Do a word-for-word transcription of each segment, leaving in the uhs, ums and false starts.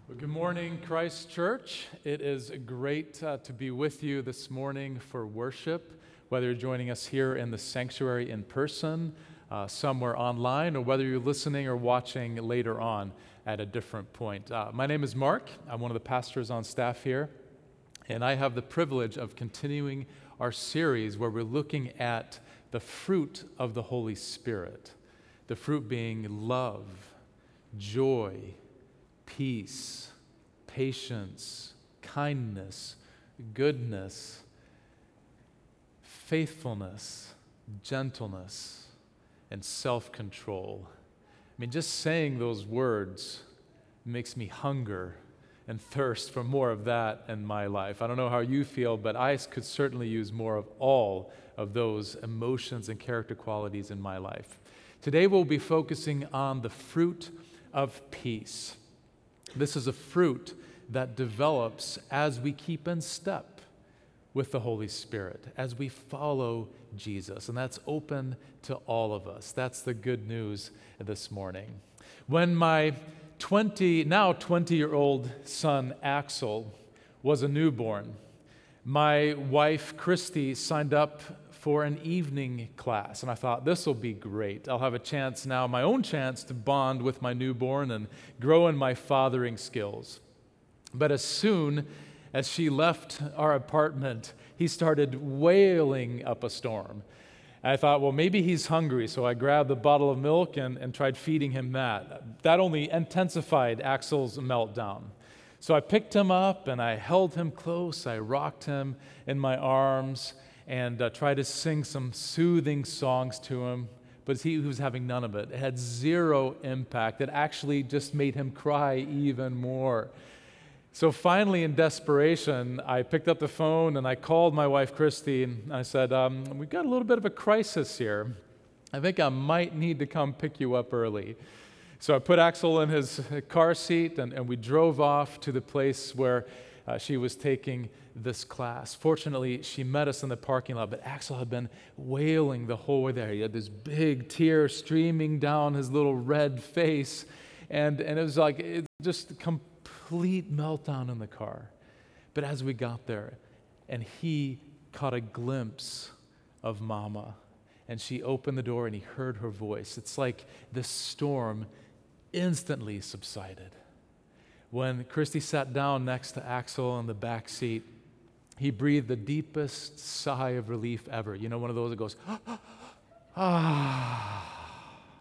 Well, good morning, Christ Church. It is great uh, to be with you this morning for worship, whether you're joining us here in the sanctuary in person, uh, somewhere online, or whether you're listening or watching later on at a different point. Uh, my name is Mark. I'm one of the pastors on staff here, and I have the privilege of continuing our series where we're looking at the fruit of the Holy Spirit, the fruit being love, joy, peace, patience, kindness, goodness, faithfulness, gentleness, and self-control. I mean, just saying those words makes me hunger and thirst for more of that in my life. I don't know how you feel, but I could certainly use more of all of those emotions and character qualities in my life. Today we'll be focusing on the fruit of peace. This is a fruit that develops as we keep in step with the Holy Spirit, as we follow Jesus, and that's open to all of us. That's the good news this morning. When my twenty, now twenty-year-old son, Axel, was a newborn, my wife, Christy, signed up for an evening class, and I thought, this will be great. I'll have a chance now, my own chance, to bond with my newborn and grow in my fathering skills. But as soon as she left our apartment, he started wailing up a storm. And I thought, well, maybe he's hungry, so I grabbed a bottle of milk and, and tried feeding him that. That only intensified Axel's meltdown. So I picked him up and I held him close, I rocked him in my arms, and uh, tried to sing some soothing songs to him, but he, he was having none of it. It had zero impact. It actually just made him cry even more. So finally, in desperation, I picked up the phone and I called my wife, Christy, and I said, um, we've got a little bit of a crisis here. I think I might need to come pick you up early. So I put Axel in his car seat, and, and we drove off to the place where uh, she was taking this class. Fortunately, she met us in the parking lot, but Axel had been wailing the whole way there. He had this big tear streaming down his little red face, and, and it was like it just a complete meltdown in the car. But as we got there, and he caught a glimpse of Mama, and she opened the door and he heard her voice. It's like the storm instantly subsided. When Christy sat down next to Axel in the back seat, he breathed the deepest sigh of relief ever. You know, one of those that goes, ah.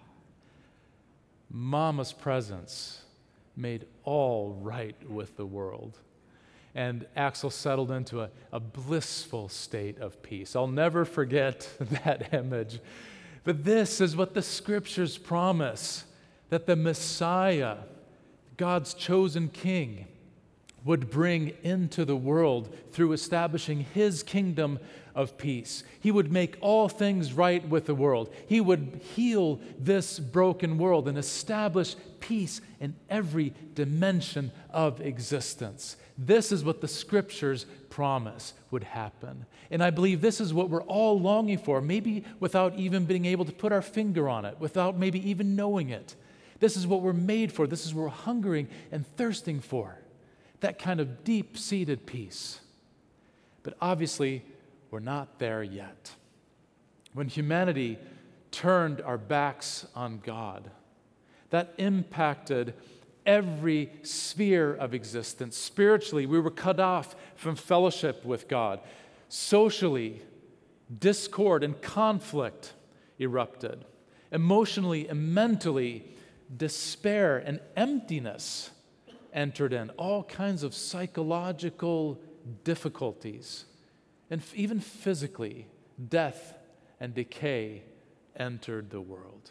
Mama's presence made all right with the world. And Axel settled into a, a blissful state of peace. I'll never forget that image. But this is what the Scriptures promise, that the Messiah, God's chosen King, would bring into the world through establishing His kingdom of peace. He would make all things right with the world. He would heal this broken world and establish peace in every dimension of existence. This is what the Scriptures promise would happen. And I believe this is what we're all longing for, maybe without even being able to put our finger on it, without maybe even knowing it. This is what we're made for. This is what we're hungering and thirsting for. That kind of deep-seated peace. But obviously, we're not there yet. When humanity turned our backs on God, that impacted every sphere of existence. Spiritually, we were cut off from fellowship with God. Socially, discord and conflict erupted. Emotionally and mentally, despair and emptiness entered in. All kinds of psychological difficulties. And even physically, death and decay entered the world.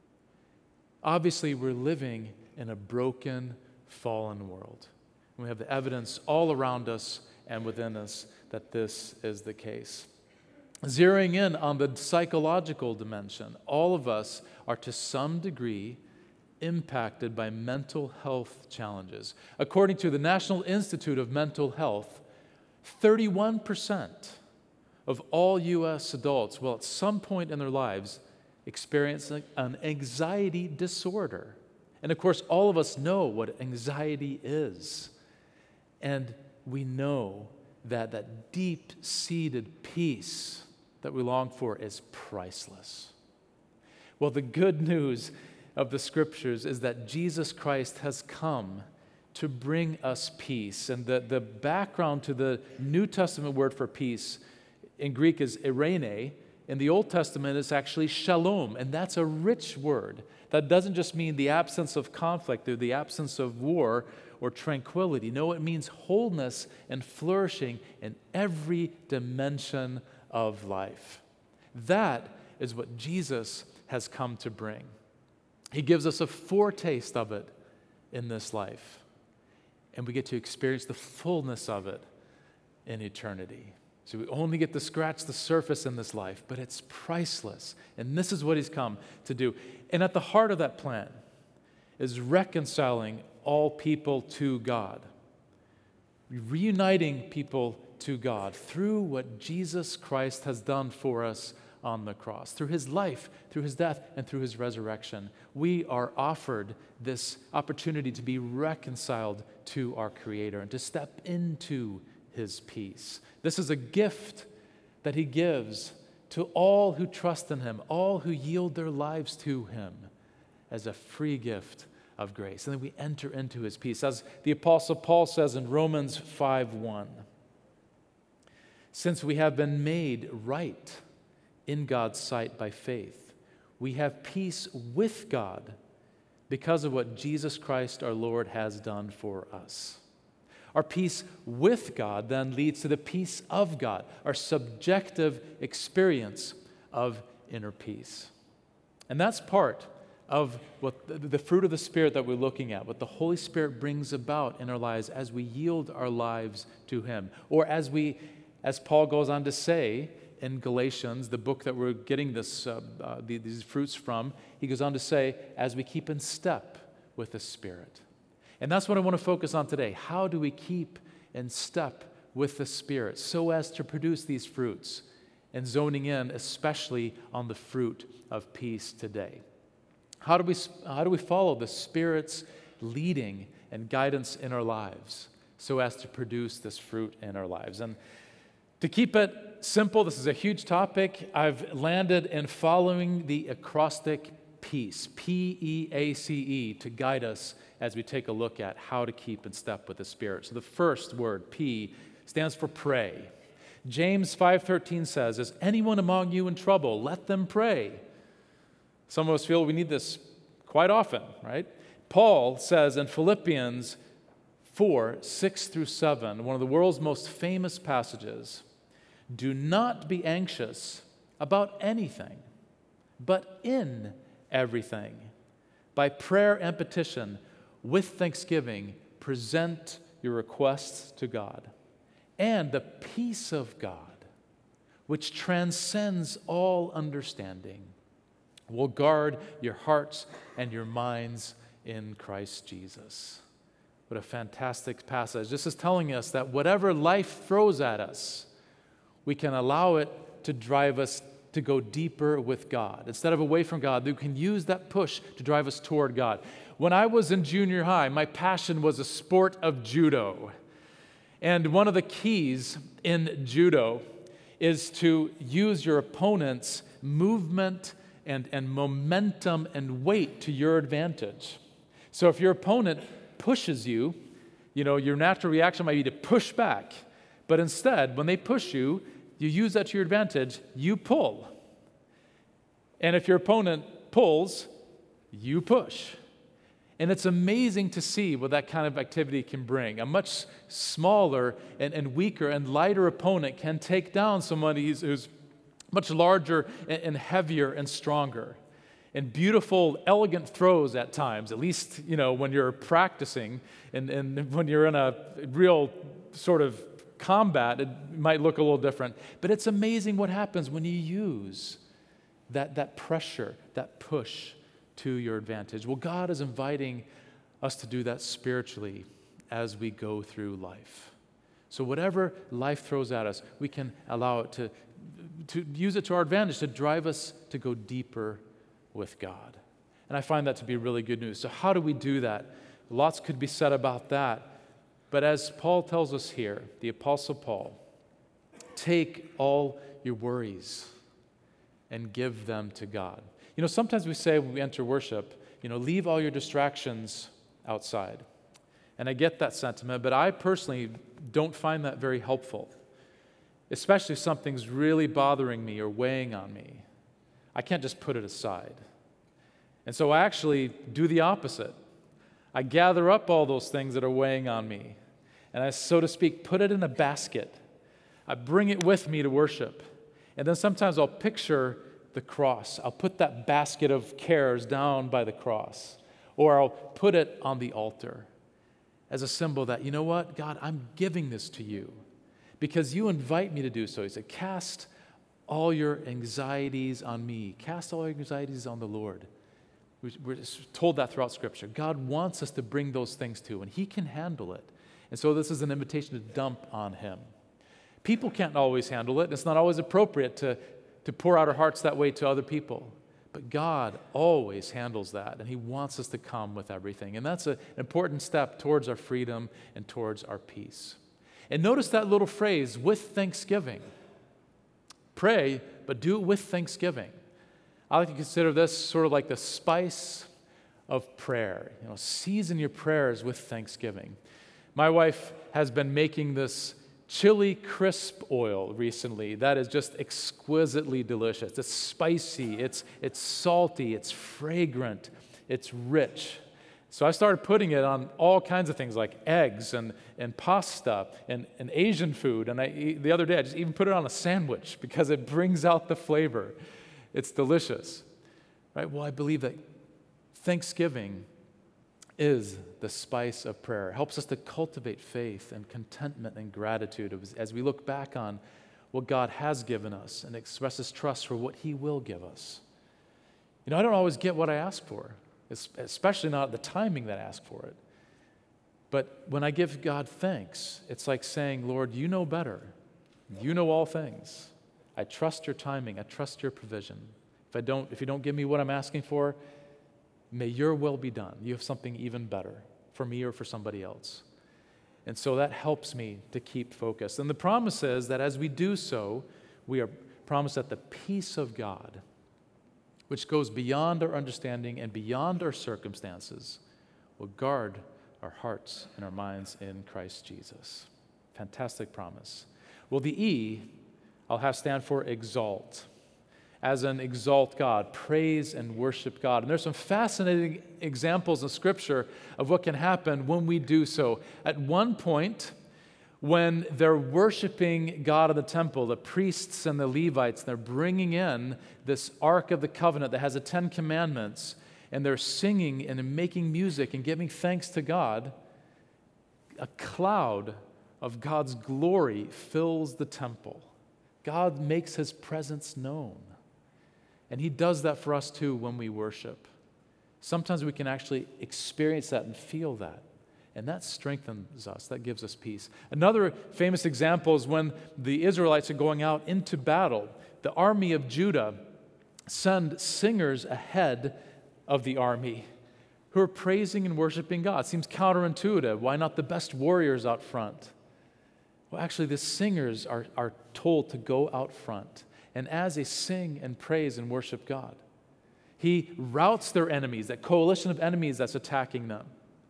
Obviously, we're living in a broken, fallen world. And we have the evidence all around us and within us that this is the case. Zeroing in on the psychological dimension, all of us are to some degree impacted by mental health challenges. According to the National Institute of Mental Health, thirty-one percent of all U S adults will at some point in their lives experience an anxiety disorder. And of course, all of us know what anxiety is. And we know that that deep-seated peace that we long for is priceless. Well, the good news of the Scriptures is that Jesus Christ has come to bring us peace. And the, the background to the New Testament word for peace in Greek is eirene. In the Old Testament, it's actually shalom, and that's a rich word. That doesn't just mean the absence of conflict or the absence of war or tranquility. No, it means wholeness and flourishing in every dimension of life. That is what Jesus has come to bring. He gives us a foretaste of it in this life, and we get to experience the fullness of it in eternity. So we only get to scratch the surface in this life, but it's priceless. And this is what he's come to do. And at the heart of that plan is reconciling all people to God, reuniting people to God through what Jesus Christ has done for us on the cross. Through his life, through his death, and through his resurrection, we are offered this opportunity to be reconciled to our Creator and to step into his peace. This is a gift that he gives to all who trust in him, all who yield their lives to him as a free gift of grace. And then we enter into his peace. As the Apostle Paul says in Romans five one, since we have been made right in God's sight by faith, we have peace with God because of what Jesus Christ our Lord has done for us. Our peace with God then leads to the peace of God, our subjective experience of inner peace. And that's part of what the, the fruit of the Spirit that we're looking at, what the Holy Spirit brings about in our lives as we yield our lives to him. Or as we, as Paul goes on to say in Galatians, the book that we're getting this, uh, uh, these fruits from, he goes on to say, as we keep in step with the Spirit. And that's what I want to focus on today. How do we keep in step with the Spirit so as to produce these fruits? And zoning in especially on the fruit of peace today. How do we, how do we follow the Spirit's leading and guidance in our lives so as to produce this fruit in our lives? And to keep it simple, this is a huge topic. I've landed in following the acrostic PEACE, P E A C E, to guide us as we take a look at how to keep in step with the Spirit. So the first word, P, stands for pray. James five thirteen says, is anyone among you in trouble? Let them pray. Some of us feel we need this quite often, right? Paul says in Philippians four, six through seven, one of the world's most famous passages, do not be anxious about anything, but in everything, by prayer and petition, with thanksgiving, present your requests to God. And the peace of God, which transcends all understanding, will guard your hearts and your minds in Christ Jesus. What a fantastic passage. This is telling us that whatever life throws at us, we can allow it to drive us to go deeper with God. Instead of away from God, we can use that push to drive us toward God. When I was in junior high, my passion was a sport of judo. And one of the keys in judo is to use your opponent's movement and, and momentum and weight to your advantage. So if your opponent pushes you, you know, your natural reaction might be to push back. But instead, when they push you, you use that to your advantage, you pull. And if your opponent pulls, you push. And it's amazing to see what that kind of activity can bring. A much smaller and, and weaker and lighter opponent can take down somebody who's, who's much larger and, and heavier and stronger. And beautiful, elegant throws at times, at least, you know, when you're practicing and, and when you're in a real sort of combat, it might look a little different. But it's amazing what happens when you use that, that pressure, that push to your advantage. Well, God is inviting us to do that spiritually as we go through life. So whatever life throws at us, we can allow it to, to use it to our advantage, to drive us to go deeper with God. And I find that to be really good news. So how do we do that? Lots could be said about that. But as Paul tells us here, the Apostle Paul, take all your worries and give them to God. You know, sometimes we say when we enter worship, you know, leave all your distractions outside. And I get that sentiment, but I personally don't find that very helpful, especially if something's really bothering me or weighing on me. I can't just put it aside. And so I actually do the opposite. I gather up all those things that are weighing on me, and I, so to speak, put it in a basket. I bring it with me to worship. And then sometimes I'll picture the cross. I'll put that basket of cares down by the cross, or I'll put it on the altar as a symbol that, you know what, God, I'm giving this to you because you invite me to do so. He said, cast all your anxieties on me. Cast all your anxieties on the Lord. We're told that throughout Scripture. God wants us to bring those things to, and He can handle it. And so this is an invitation to dump on Him. People can't always handle it. It's not always appropriate to, to pour out our hearts that way to other people. But God always handles that, and He wants us to come with everything. And that's a, an important step towards our freedom and towards our peace. And notice that little phrase, with thanksgiving. Pray, but do it with thanksgiving. I like to consider this sort of like the spice of prayer. You know, season your prayers with thanksgiving. My wife has been making this chili crisp oil recently that is just exquisitely delicious. It's spicy, it's, it's salty, it's fragrant, it's rich. So I started putting it on all kinds of things like eggs and, and pasta and, and Asian food. And I, the other day I just even put it on a sandwich because it brings out the flavor. It's delicious. Right? Well, I believe that Thanksgiving is the spice of prayer. It helps us to cultivate faith and contentment and gratitude as, as we look back on what God has given us and expresses trust for what He will give us. You know, I don't always get what I ask for, especially not the timing that I ask for it. But when I give God thanks, it's like saying, Lord, you know better. You know all things. I trust your timing. I trust your provision. If I don't, if you don't give me what I'm asking for, may your will be done. You have something even better for me or for somebody else. And so that helps me to keep focused. And the promise is that as we do so, we are promised that the peace of God, which goes beyond our understanding and beyond our circumstances, will guard our hearts and our minds in Christ Jesus. Fantastic promise. Well, the E, I'll have stand for exalt. As an exalt God, praise and worship God. And there's some fascinating examples in Scripture of what can happen when we do so. At one point, when they're worshiping God in the temple, the priests and the Levites, they're bringing in this Ark of the Covenant that has the Ten Commandments, and they're singing and making music and giving thanks to God, a cloud of God's glory fills the temple. God makes His presence known. And He does that for us too when we worship. Sometimes we can actually experience that and feel that. And that strengthens us. That gives us peace. Another famous example is when the Israelites are going out into battle. The army of Judah send singers ahead of the army who are praising and worshiping God. It seems counterintuitive. Why not the best warriors out front? Well, actually, the singers are, are told to go out front. And as they sing and praise and worship God, He routs their enemies, that coalition of enemies that's attacking them.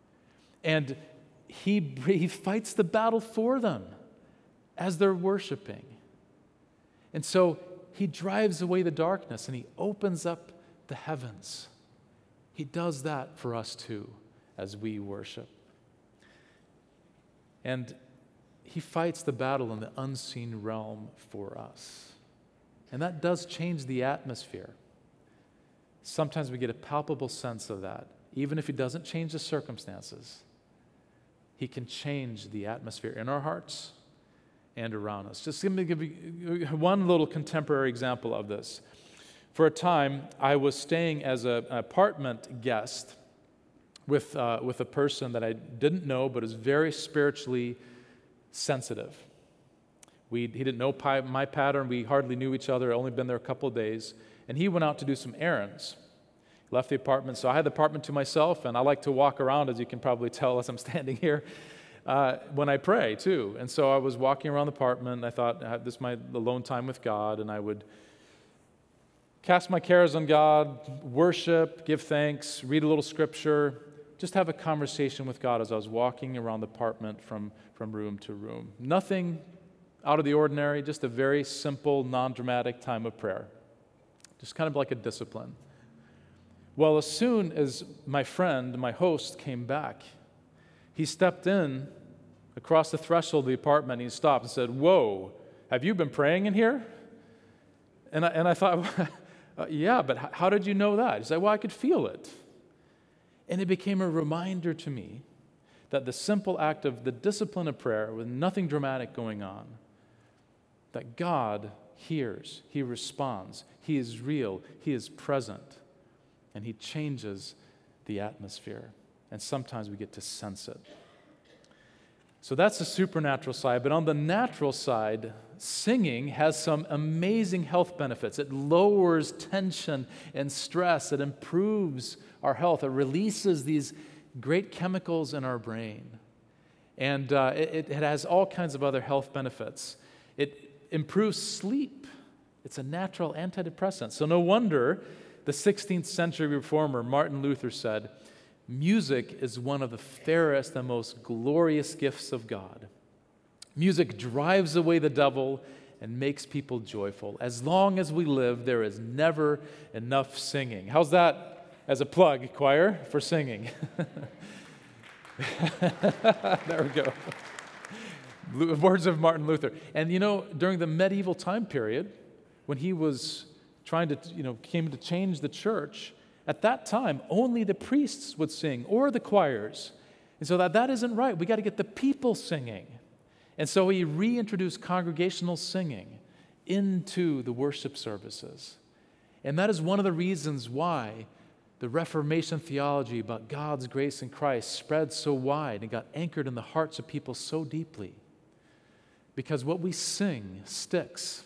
And he, he fights the battle for them as they're worshiping. And so He drives away the darkness and He opens up the heavens. He does that for us too as we worship. And He fights the battle in the unseen realm for us. And that does change the atmosphere. Sometimes we get a palpable sense of that. Even if He doesn't change the circumstances, He can change the atmosphere in our hearts and around us. Just let me give you one little contemporary example of this. For a time, I was staying as a, an apartment guest with, uh, with a person that I didn't know but is very spiritually sensitive. We, he didn't know pi- my pattern. We hardly knew each other. I'd only been there a couple of days. And he went out to do some errands. left the apartment. So I had the apartment to myself, and I like to walk around, as you can probably tell as I'm standing here, uh, when I pray too. And so I was walking around the apartment, and I thought, I have this is my alone time with God, and I would cast my cares on God, worship, give thanks, read a little scripture, just have a conversation with God as I was walking around the apartment from, from room to room. Nothing out of the ordinary, just a very simple, non-dramatic time of prayer. Just kind of like a discipline. Well, as soon as my friend, my host, came back, he stepped in across the threshold of the apartment, and he stopped and said, "Whoa, have you been praying in here?" And I, and I thought, uh, yeah, but h- how did you know that? He said, "Well, I could feel it." And it became a reminder to me that the simple act of the discipline of prayer, with nothing dramatic going on, that God hears, He responds, He is real, He is present, and He changes the atmosphere. And sometimes we get to sense it. So that's the supernatural side. But on the natural side, singing has some amazing health benefits. It lowers tension and stress. It improves our health. It releases these great chemicals in our brain. And uh, it, it has all kinds of other health benefits. It improves sleep. It's a natural antidepressant. So no wonder the sixteenth century reformer Martin Luther said, "Music is one of the fairest and most glorious gifts of God. Music drives away the devil and makes people joyful. As long as we live, there is never enough singing." How's that as a plug, choir, for singing? There we go. Words of Martin Luther. And you know, during the medieval time period, when he was trying to, you know, came to change the church, at that time, only the priests would sing, or the choirs. And so that, that isn't right. We got to get the people singing. And so he reintroduced congregational singing into the worship services. And that is one of the reasons why the Reformation theology about God's grace in Christ spread so wide and got anchored in the hearts of people so deeply. Because what we sing sticks.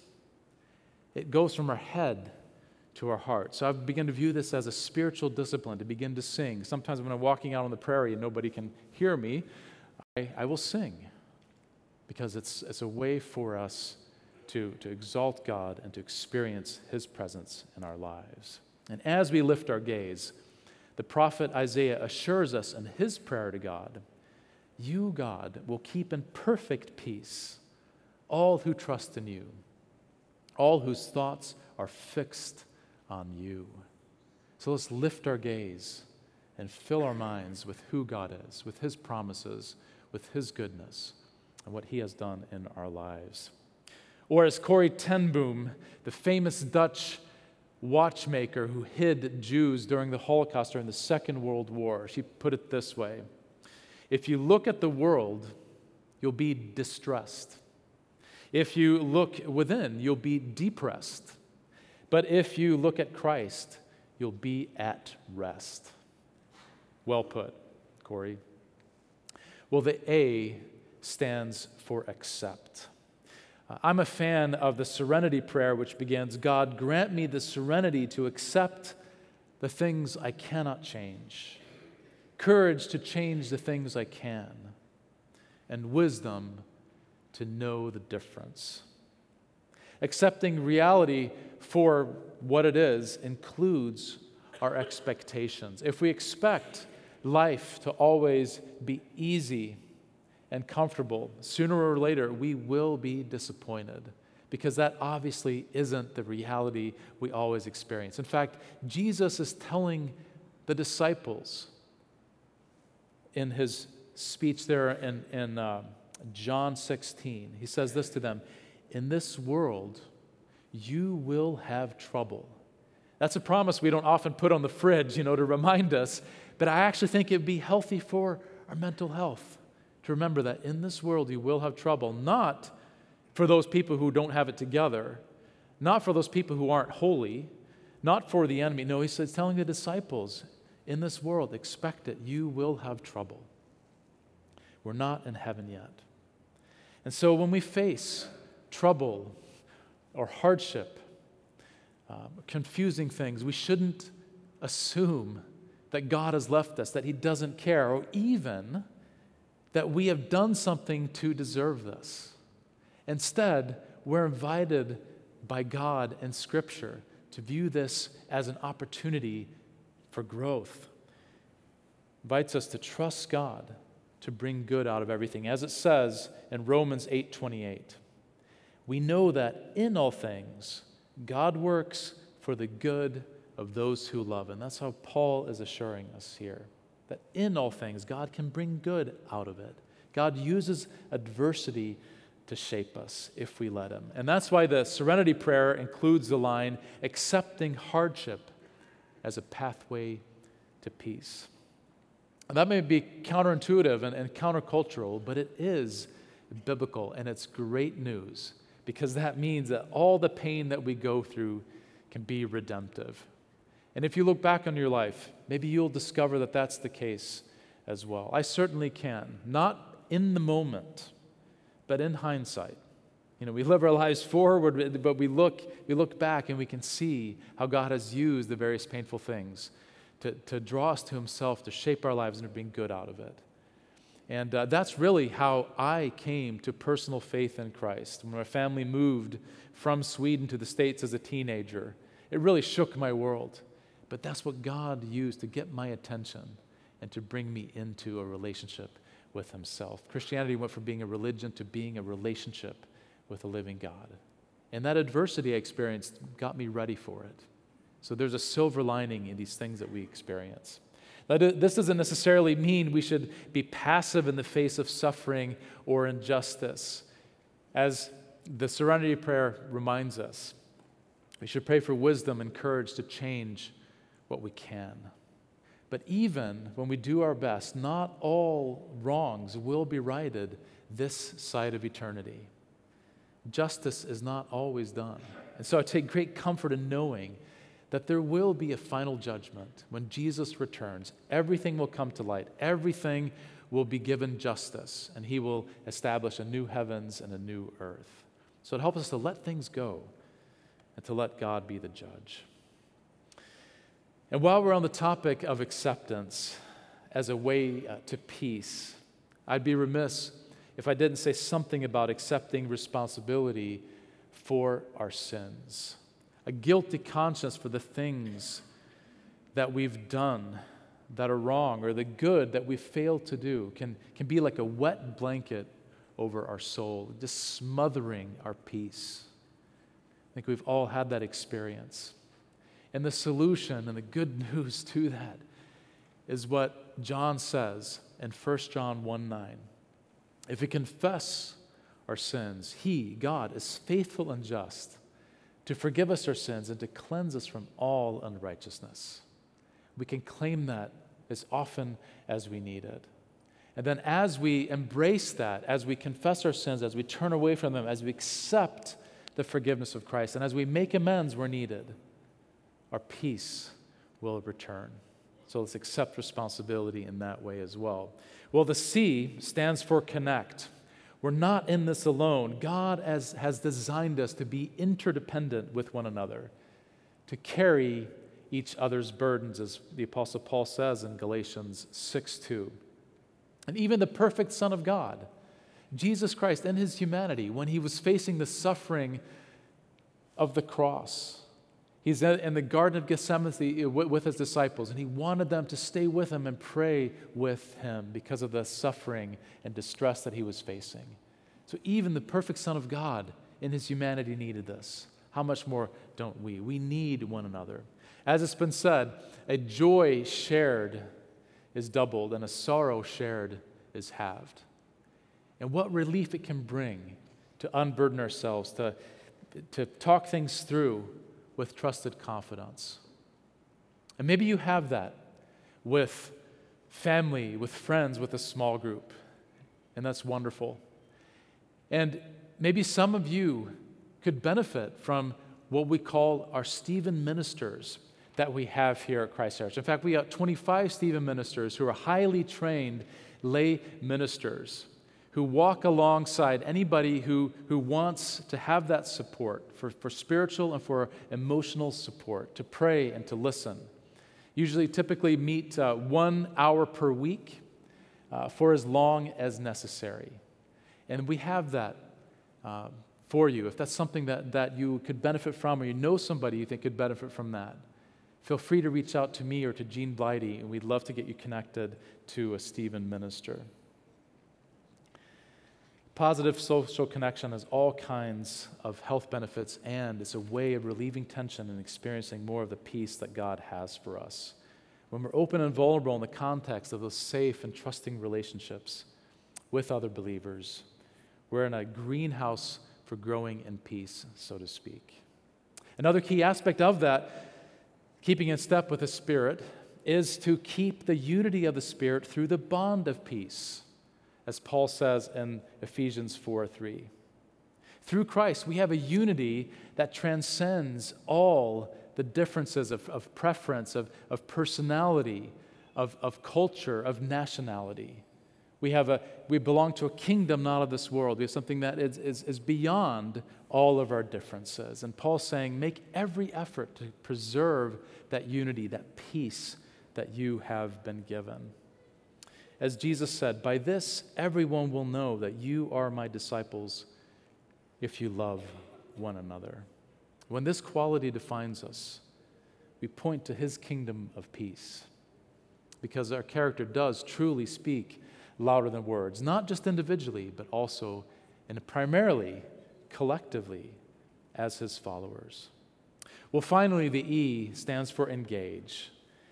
It goes from our head to our heart. So I've begun to view this as a spiritual discipline, to begin to sing. Sometimes when I'm walking out on the prairie and nobody can hear me, I, I will sing, because it's, it's a way for us to, to exalt God and to experience His presence in our lives. And as we lift our gaze, the prophet Isaiah assures us in his prayer to God, "You, God, will keep in perfect peace all who trust in you, all whose thoughts are fixed on you." So let's lift our gaze and fill our minds with who God is, with His promises, with His goodness, and what He has done in our lives. Or as Corrie ten Boom, the famous Dutch watchmaker who hid Jews during the Holocaust, during the Second World War, she put it this way: "If you look at the world, you'll be distressed. If you look within, you'll be depressed. But if you look at Christ, you'll be at rest." Well put, Corey. Well, the A stands for accept. Uh, I'm a fan of the serenity prayer, which begins, "God, grant me the serenity to accept the things I cannot change, courage to change the things I can, and wisdom to know the difference." Accepting reality for what it is includes our expectations. If we expect life to always be easy and comfortable, sooner or later we will be disappointed, because that obviously isn't the reality we always experience. In fact, Jesus is telling the disciples in his speech there in, in uh, John sixteen, he says this to them: "In this world, you will have trouble." That's a promise we don't often put on the fridge, you know, to remind us, but I actually think it'd be healthy for our mental health to remember that in this world you will have trouble, not for those people who don't have it together, not for those people who aren't holy, not for the enemy. No, he says, telling the disciples, in this world, expect it, you will have trouble. We're not in heaven yet. And so when we face trouble or hardship, uh, confusing things, we shouldn't assume that God has left us, that he doesn't care, or even that we have done something to deserve this. Instead, we're invited by God and Scripture to view this as an opportunity for growth. Invites us to trust God to bring good out of everything. As it says in Romans eight twenty-eight, we know that in all things God works for the good of those who love. And that's how Paul is assuring us here, that in all things God can bring good out of it. God uses adversity to shape us if we let him. And that's why the Serenity Prayer includes the line, accepting hardship as a pathway to peace. And that may be counterintuitive and, and countercultural, but it is biblical, and it's great news, because that means that all the pain that we go through can be redemptive. And if you look back on your life, maybe you'll discover that that's the case as well. I certainly can. Not in the moment, but in hindsight. You know, we live our lives forward, but we look, we look back and we can see how God has used the various painful things to, to draw us to himself, to shape our lives and to bring good out of it. And uh, that's really how I came to personal faith in Christ. When my family moved from Sweden to the States as a teenager, it really shook my world. But that's what God used to get my attention and to bring me into a relationship with himself. Christianity went from being a religion to being a relationship with a living God. And that adversity I experienced got me ready for it. So there's a silver lining in these things that we experience. Now, this doesn't necessarily mean we should be passive in the face of suffering or injustice. As the Serenity Prayer reminds us, we should pray for wisdom and courage to change what we can. But even when we do our best, not all wrongs will be righted this side of eternity. Justice is not always done. And so I take great comfort in knowing that there will be a final judgment when Jesus returns. Everything will come to light. Everything will be given justice, and he will establish a new heavens and a new earth. So it helps us to let things go and to let God be the judge. And while we're on the topic of acceptance as a way uh, to peace, I'd be remiss if I didn't say something about accepting responsibility for our sins. A guilty conscience for the things that we've done that are wrong, or the good that we've failed to do, can, can be like a wet blanket over our soul, just smothering our peace. I think we've all had that experience. And the solution and the good news to that is what John says in First John one nine. If we confess our sins, he, God, is faithful and just to forgive us our sins and to cleanse us from all unrighteousness. We can claim that as often as we need it. And then as we embrace that, as we confess our sins, as we turn away from them, as we accept the forgiveness of Christ, and as we make amends where needed, our peace will return. So let's accept responsibility in that way as well. Well, the C stands for connect. We're not in this alone. God has, has designed us to be interdependent with one another, to carry each other's burdens, as the Apostle Paul says in Galatians six two. And even the perfect Son of God, Jesus Christ, in his humanity, when he was facing the suffering of the cross, he's in the Garden of Gethsemane with his disciples, and he wanted them to stay with him and pray with him because of the suffering and distress that he was facing. So even the perfect Son of God in his humanity needed this. How much more don't we? We need one another. As it's been said, a joy shared is doubled, and a sorrow shared is halved. And what relief it can bring to unburden ourselves, to, to talk things through with trusted confidence. And maybe you have that with family, with friends, with a small group. And that's wonderful. And maybe some of you could benefit from what we call our Stephen ministers that we have here at Christ Church. In fact, we have twenty-five Stephen ministers who are highly trained lay ministers who walk alongside anybody who, who wants to have that support for, for spiritual and for emotional support, to pray and to listen. Usually, typically meet uh, one hour per week uh, for as long as necessary. And we have that uh, for you. If that's something that, that you could benefit from, or you know somebody you think could benefit from that, feel free to reach out to me or to Jean Blighty, and we'd love to get you connected to a Stephen minister. Positive social connection has all kinds of health benefits, and it's a way of relieving tension and experiencing more of the peace that God has for us. When we're open and vulnerable in the context of those safe and trusting relationships with other believers, we're in a greenhouse for growing in peace, so to speak. Another key aspect of that, keeping in step with the Spirit, is to keep the unity of the Spirit through the bond of peace, as Paul says in Ephesians four three. Through Christ, we have a unity that transcends all the differences of, of preference, of, of personality, of, of culture, of nationality. We have a we belong to a kingdom not of this world. We have something that is, is, is beyond all of our differences. And Paul's saying, make every effort to preserve that unity, that peace that you have been given. As Jesus said, by this everyone will know that you are my disciples if you love one another. When this quality defines us, we point to his kingdom of peace, because our character does truly speak louder than words, not just individually, but also and primarily collectively as his followers. Well, finally, the E stands for engage.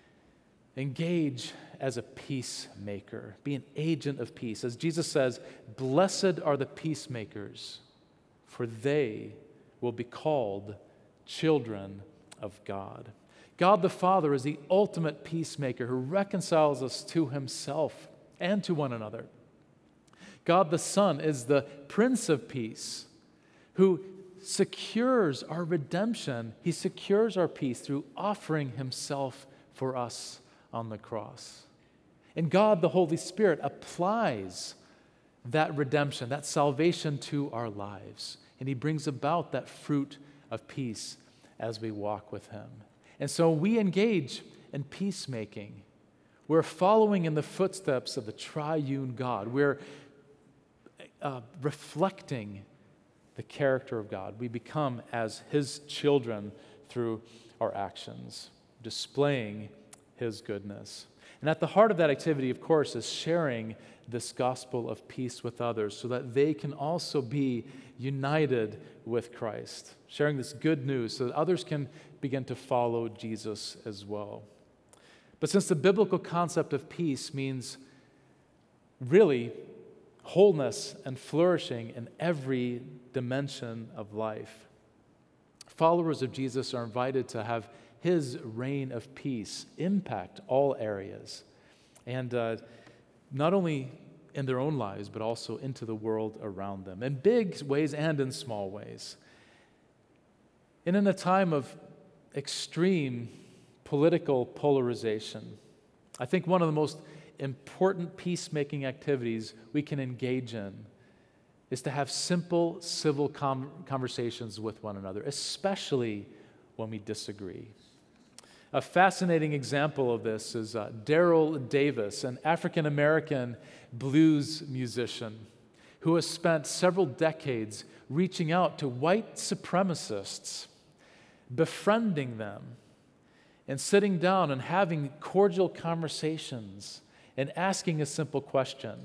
Engage as a peacemaker. Be an agent of peace. As Jesus says, blessed are the peacemakers, for they will be called children of God. God the Father is the ultimate peacemaker who reconciles us to himself and to one another. God the Son is the Prince of Peace who secures our redemption. He secures our peace through offering himself for us on the cross. And God, the Holy Spirit, applies that redemption, that salvation to our lives. And he brings about that fruit of peace as we walk with him. And so we engage in peacemaking. We're following in the footsteps of the triune God. We're uh, reflecting the character of God. We become as his children through our actions, displaying his goodness. And at the heart of that activity, of course, is sharing this gospel of peace with others so that they can also be united with Christ, sharing this good news so that others can begin to follow Jesus as well. But since the biblical concept of peace means really wholeness and flourishing in every dimension of life, followers of Jesus are invited to have his reign of peace impact all areas, and uh, not only in their own lives, but also into the world around them, in big ways and in small ways. And in a time of extreme political polarization, I think one of the most important peacemaking activities we can engage in is to have simple civil com- conversations with one another, especially when we disagree. A fascinating example of this is uh, Daryl Davis, an African-American blues musician who has spent several decades reaching out to white supremacists, befriending them, and sitting down and having cordial conversations and asking a simple question: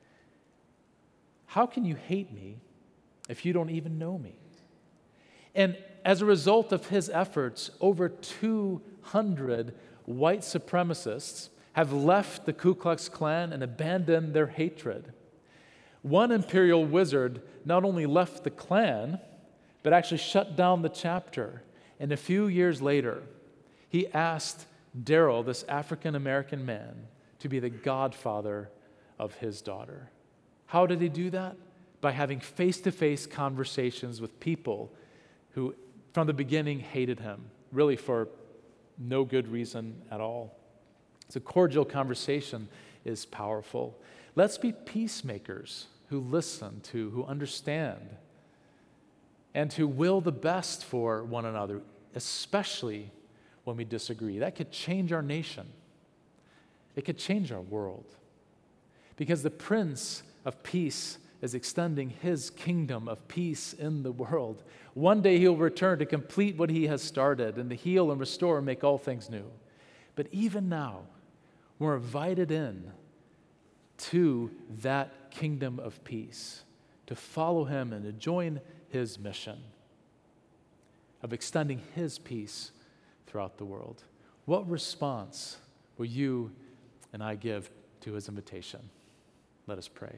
how can you hate me if you don't even know me? And as a result of his efforts, over two hundred white supremacists have left the Ku Klux Klan and abandoned their hatred. One imperial wizard not only left the Klan, but actually shut down the chapter. And a few years later, he asked Daryl, this African-American man, to be the godfather of his daughter. How did he do that? By having face-to-face conversations with people who, from the beginning, hated him, really for no good reason at all. So cordial conversation is powerful. Let's be peacemakers who listen to, who understand, and who will the best for one another, especially when we disagree. That could change our nation. It could change our world. Because the Prince of Peace is extending his kingdom of peace in the world. One day he'll return to complete what he has started and to heal and restore and make all things new. But even now, we're invited in to that kingdom of peace, to follow him and to join his mission of extending his peace throughout the world. What response will you and I give to his invitation? Let us pray.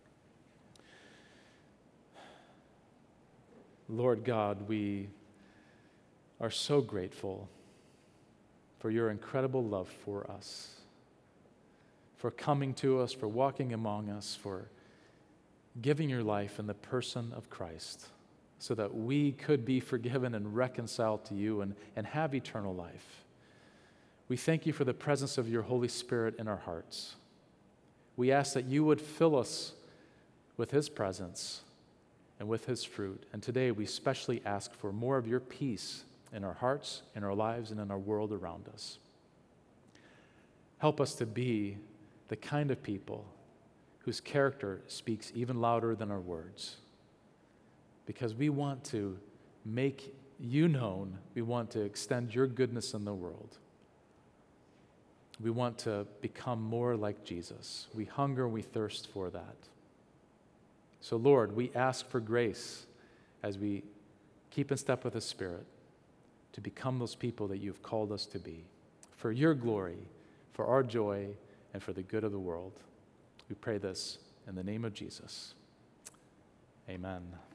Lord God, we are so grateful for your incredible love for us, for coming to us, for walking among us, for giving your life in the person of Christ so that we could be forgiven and reconciled to you and, and have eternal life. We thank you for the presence of your Holy Spirit in our hearts. We ask that you would fill us with his presence and with his fruit. And today we especially ask for more of your peace in our hearts, in our lives, and in our world around us. Help us to be the kind of people whose character speaks even louder than our words. Because we want to make you known. We want to extend your goodness in the world. We want to become more like Jesus. We hunger, we thirst for that. So, Lord, we ask for grace as we keep in step with the Spirit to become those people that you've called us to be, for your glory, for our joy, and for the good of the world. We pray this in the name of Jesus. Amen.